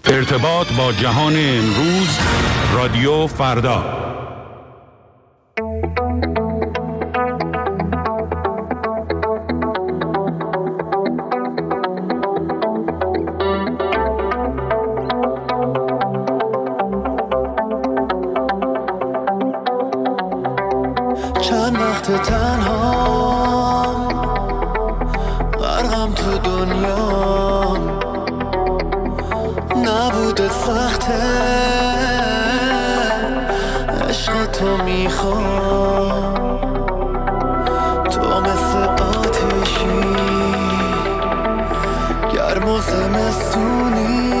ارتباط با جهان امروز، رادیو فردا. چند وقت تنهام، غرقم تو دنیا، نبوده سخته، عشق تو میخوام، تو مثل آتشی گرم و زمستونی،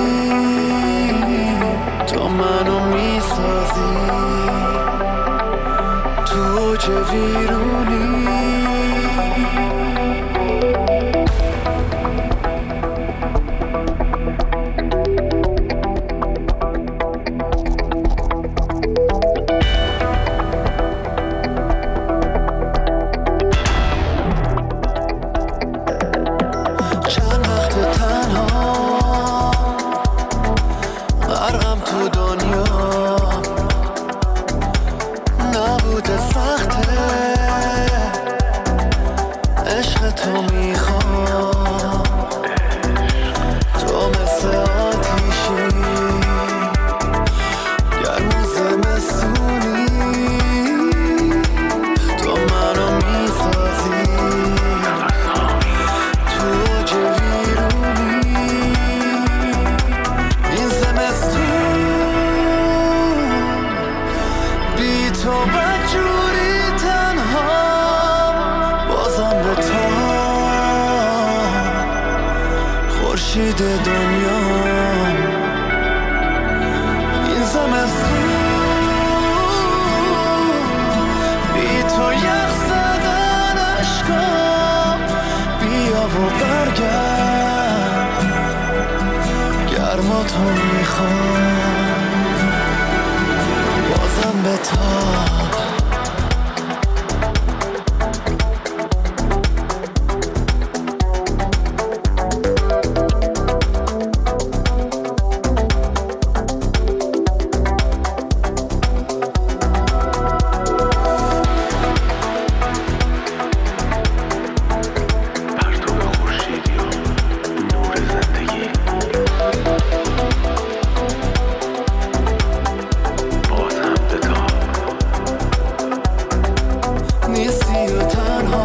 تو منو میسازی تو چه ویرونی. چند وقت تنها، غرقم تو دنیا، نبوده سخته، عشق تو میخوام، تو مثل آتیشی گرم و زمستونی، تو منو میسازی تو چه ویرونی. این زمستون بی تو بدجوری تنها، بازم به تا خورشید دنیا. این زمستون بی تو یخ زدن عشقم، بیا و برگرد، گرما تو میخوام، بازم به تا. نیستی و تنها،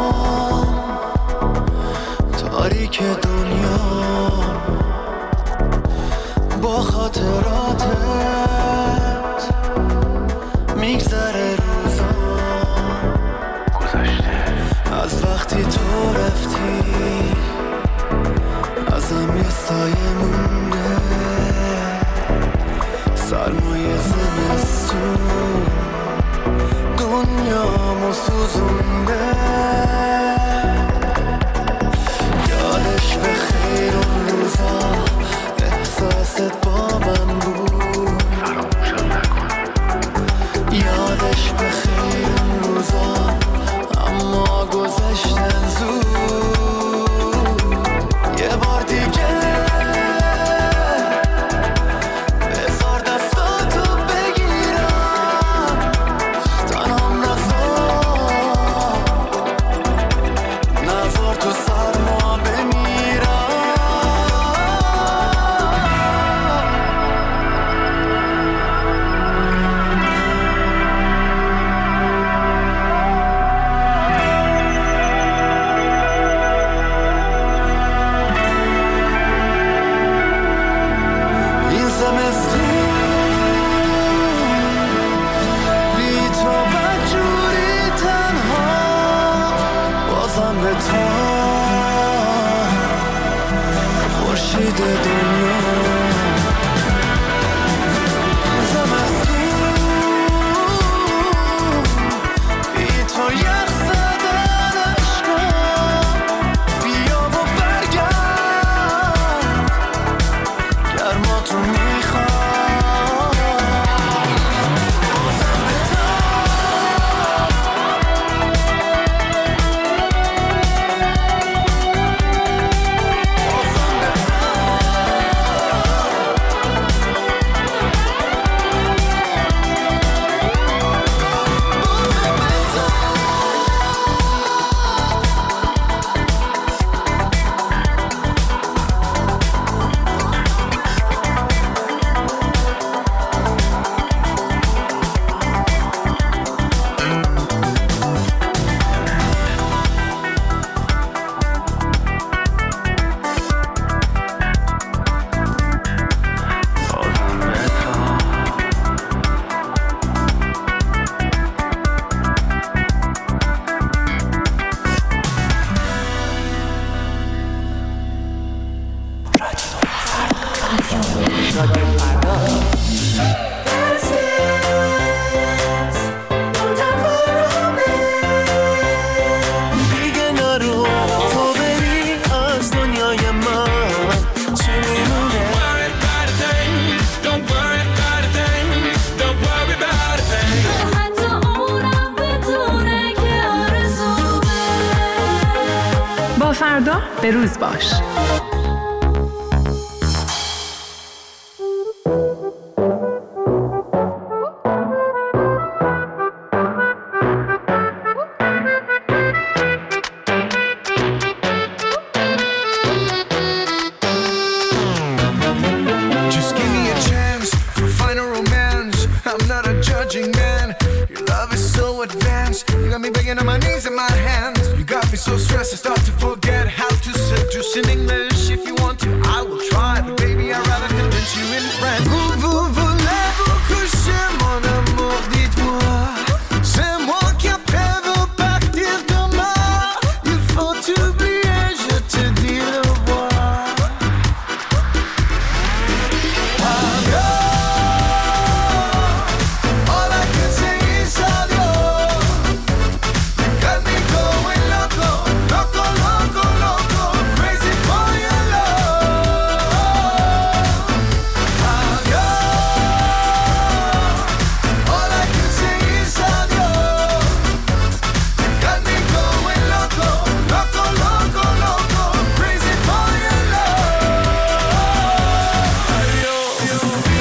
تاریک دنیا، با خاطراتت میگذره روزا، گذشته از وقتی تو رفتی، ازم یه سایه مونده، سرمایه زمستون دنیامو سوزونده. یادش به خیر اون روزا، احساست با من بود، فراموشم نکن. یادش به خیر اون روزا، اما گذشتن زود. یه بار دیگه بذار دستاتو بگیرم، تنهام نذار تو سرما بمیرم. این زمستون بی تو بدجوری تنها، بازم به تا خورشید دنیا. این زمستون بی تو یخ زدن عشقم، بیا و برگرد، گرما تو میخوام، بازم به تا. بازم به تا. فردا به روز باش. So stressed I start to forget how to seduce in English. If you want to, I will try, but baby I'd rather convince you in French. Vous voulez-vous coucher mon amour, dites-moi. C'est moi qui après veux partir demain. Il faut t'oublier, je te dis au revoir. Adieu. All I can say is adieu. Got me going loco. Loco, loco, loco, crazy for your love. Adieu. All I can say is adieu. Got me going loco, loco, loco, loco, crazy for your love. Adieu.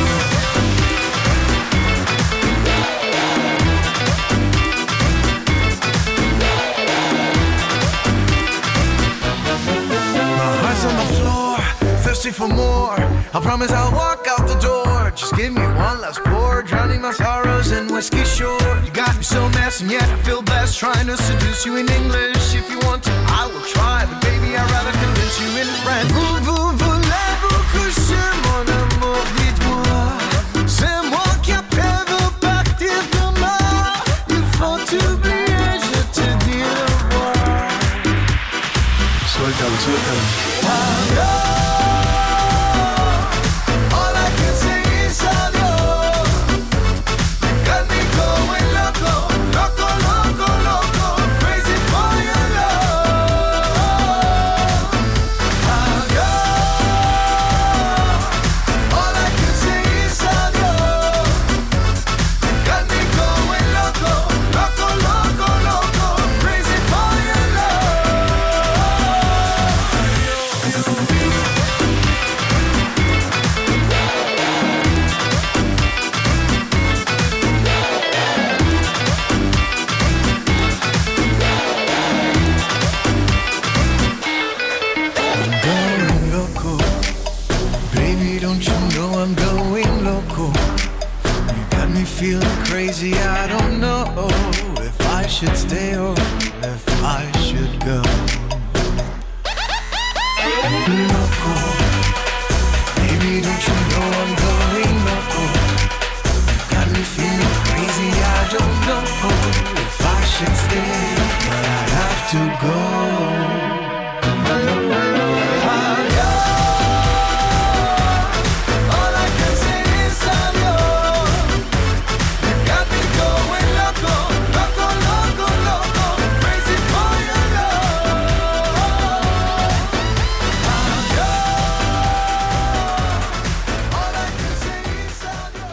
My heart's on the floor, thirsty for more. I promise I'll walk out the door. Just give me one last pour, drowning my sorrows in whiskey shore. You got me so messed and yet I feel blessed, trying to seduce you in English. If you want to, I will try, but baby I'd rather convince you in French. Vous voulez-vous coucher mon amour, dites-moi. C'est moi qui après veux partir demain. Il faut t'oublier, je te dis au revoir. Suéltalo, suéltalo. Adieu. All I can say is adieu. Got me going loco, loco, loco, loco, crazy for your love. Adieu. All I can say is adieu. Got me going loco, loco, loco, loco, crazy for your love. I'm going loco. Baby, don't you know I'm going loco? You got me feeling crazy. I don't know if I should stay or if I should go. Loco. Baby, don't you know I'm going loco? You got me feeling crazy. I don't know if I should stay, but I have to go. All I can say is adieu. You got me going loco, loco, loco, loco, crazy for your love. Adieu. All I can say is adieu.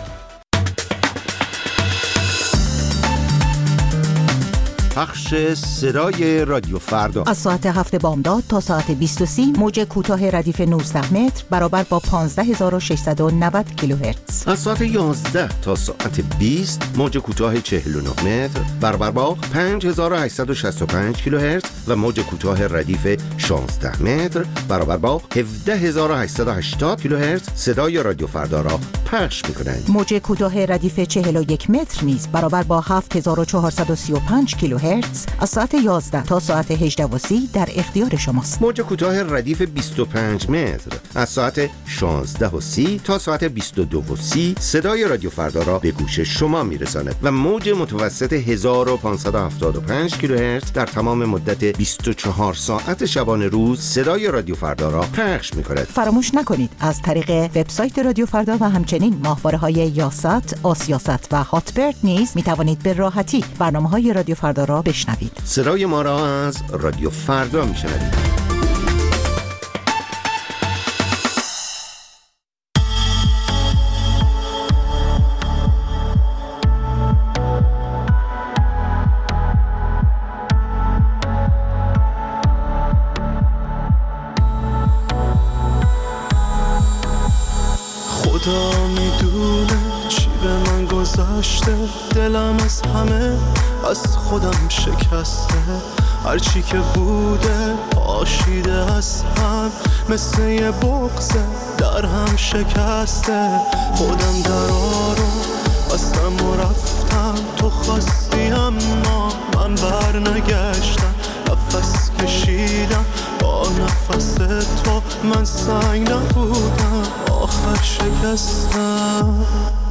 پخش صدای رادیو فردا از ساعت 7 بامداد تا ساعت 20:30 موج کوتاه ردیف 19 متر برابر با 15690 کیلوهرتز. از ساعت 11 تا ساعت 20 موج کوتاه 49 متر برابر با 5865 کیلوهرتز و موج کوتاه ردیف 16 متر برابر با 17880 کیلوهرتز صدای رادیو فردا را پخش می‌کنند. موج کوتاه ردیف 41 متر نیز برابر با 7435 کیلوهرتز کیلوهرتز از ساعت 11 تا ساعت 18:30 در اختیار شماست. موج کوتاه ردیف 25 متر از ساعت 16:30 تا ساعت 22:30 صدای رادیو فردا را به گوش شما میرساند و موج متوسط 1575 کیلوهرتز در تمام مدت 24 ساعت شبانه روز صدای رادیو فردا را پخش می‌کند. فراموش نکنید از طریق وبسایت رادیو فردا و همچنین ماهواره‌های یاست، آسیاست و هاتبرد نیز می‌توانید به راحتی برنامه‌های رادیو فردا را بشنوید. صدای ما را از رادیو فردا می‌شنوید. خدا میدونه چی به من گذشته، دلم از همه از خودم شکسته، هرچی که بوده پاشیده از هم، مثل یه بغضه در هم شکسته. خودم درا رو بستم و رفتم، تو خواستی اما من بر نگشتم، نفس کشیدم با نفس تو، من سنگ نبودم آخر شکستم.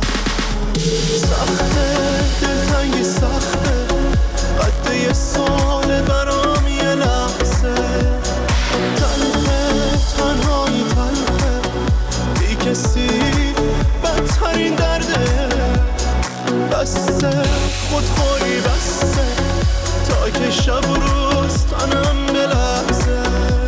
سخته دلتنگی سخته، قد یه سال برام یه لحظه، تلخه تنهایی تلخه، بی کسی بدترین درده، بسته خودخوری بسته، تا که شب و روز تنم بلرزه،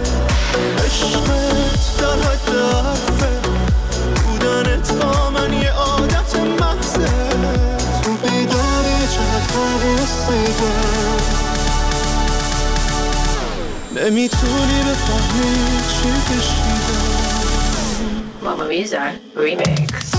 عشقت در حد حرفه، بودنت با من یه عادت محضه، تو بیداری چقدر رسیده، نمیتونی بفهمی چی کشیده. ماما میزا ریمیکس.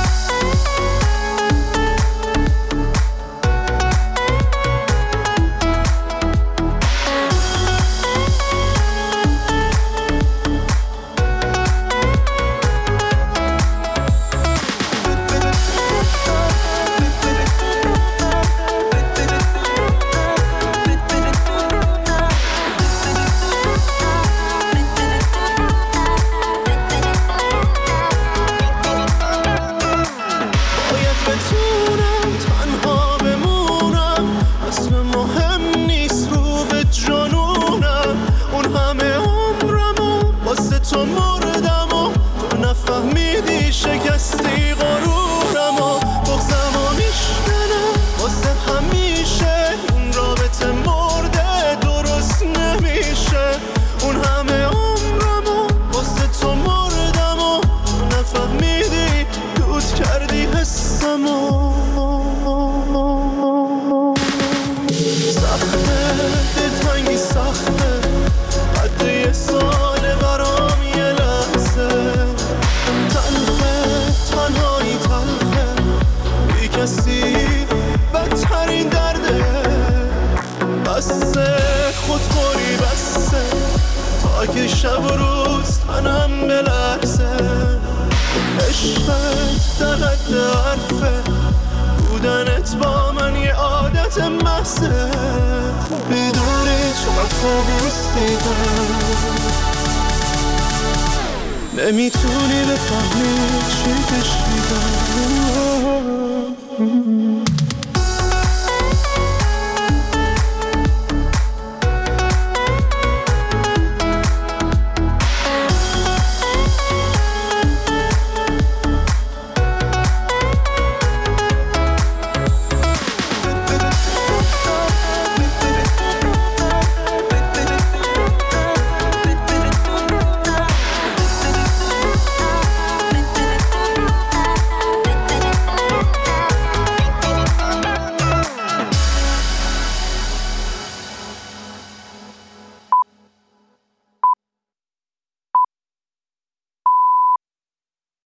شب و روز تنم بلرزه، عشقت در حد حرفه، بودنت با من یه عادت محضه، بیداری چقدر خواب رسیده، نمیتونی بفهمی چی کشیدم.